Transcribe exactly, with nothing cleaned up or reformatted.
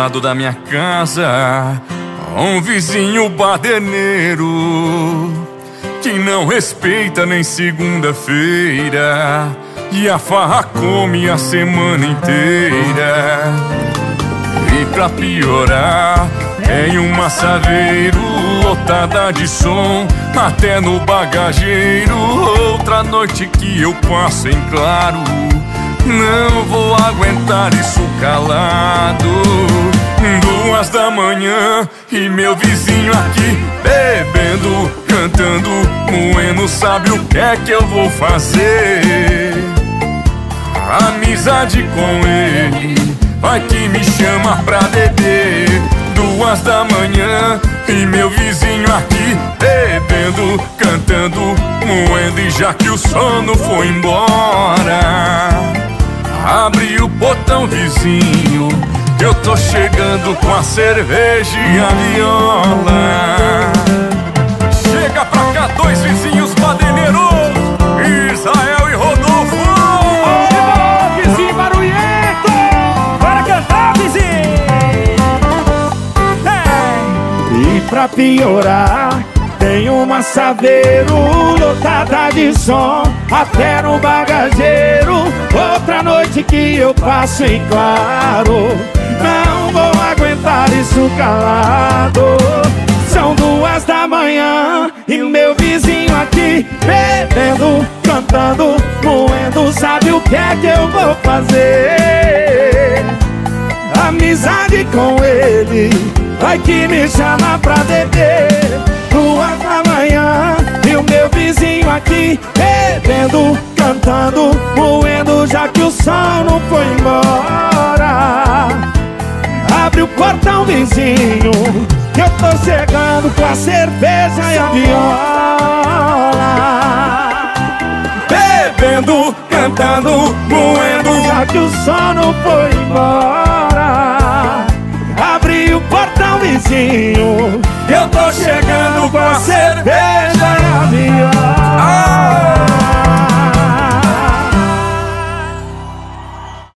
lado da minha casa, um vizinho baderneiro que não respeita nem segunda-feira e a farra come a semana inteira. E pra piorar, tem uma Saveiro lotada de som até no bagageiro. Outra noite que eu passo em claro, não vou aguentar isso calado. Duas da manhã e meu vizinho aqui bebendo, cantando, moendo, sabe o que é que eu vou fazer? Amizade com ele, vai que me chama pra beber. Duas da manhã e meu vizinho aqui bebendo, cantando, moendo, e já que o sono foi embora, abre o portão, vizinho, que eu tô chegando com a cerveja e a viola. Chega pra cá, dois vizinhos baderneiros, Israel e Rodolfo. Ô, vizinho barulhento, bora cantar, vizinho. Hey. E pra piorar, tem uma Saveiro lotada de som até no bagageiro. Outra noite que eu passo em claro, não vou aguentar isso calado. São duas da manhã e meu vizinho aqui bebendo, cantando, moendo, sabe o que é que eu vou fazer? Amizade com ele, vai que me chama pra beber. Duas da manhã e o meu vizinho aqui bebendo, cantando, moendo, já que o sol não foi embora. Abre o portão, vizinho, que eu tô chegando com a cerveja e a viola. Bebendo, cantando, moendo, já que o sol não foi embora. Abre o portão, vizinho, que eu tô chegando